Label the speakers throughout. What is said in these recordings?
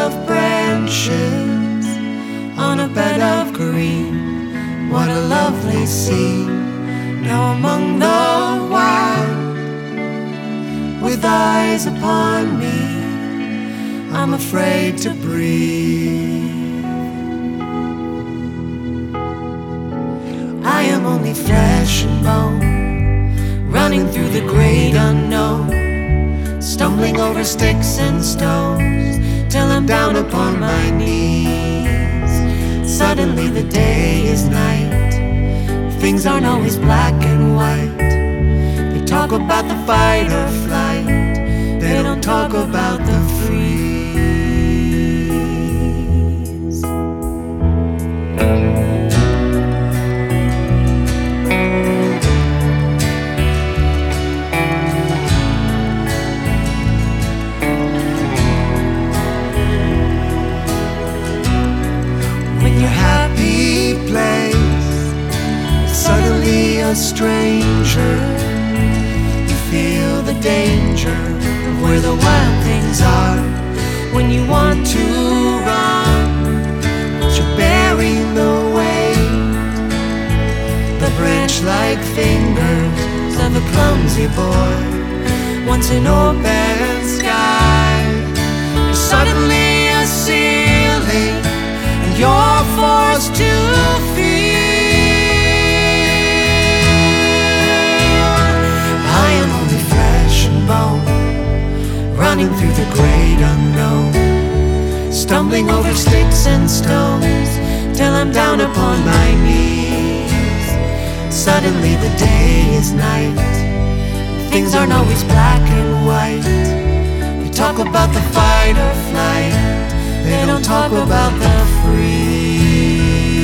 Speaker 1: of branches on a bed of green. What a lovely scene. Now among the wild, with eyes upon me, I'm afraid to breathe. I am only flesh and bone, running through the great unknown, stumbling over sticks and stones, till I'm down upon my knees. Suddenly the day is night. Things aren't always black and white. They talk about the fight or flight. They don't talk about the freeze. Suddenly a stranger, you feel the danger of where the wild things are. When you want to run, but you're bearing the weight, the branch-like fingers of a clumsy boy. Once an open sky is suddenly a ceiling, and you're forced to feel. Running through the great unknown, stumbling over sticks and stones, till I'm down upon my knees. Suddenly the day is night. Things aren't always black and white. They talk about the fight or flight. They don't talk about the freeze.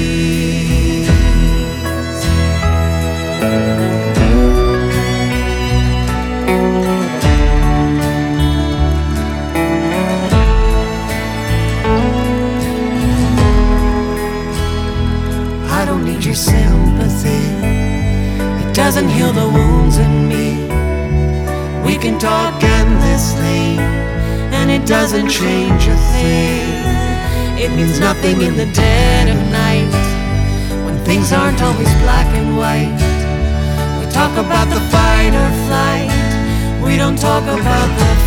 Speaker 1: I don't need your sympathy. It doesn't heal the wounds in me. We can talk endlessly, and it doesn't change a thing. It means nothing in the dead of night, when things aren't always black and white. We talk about the fight or flight. We don't talk about the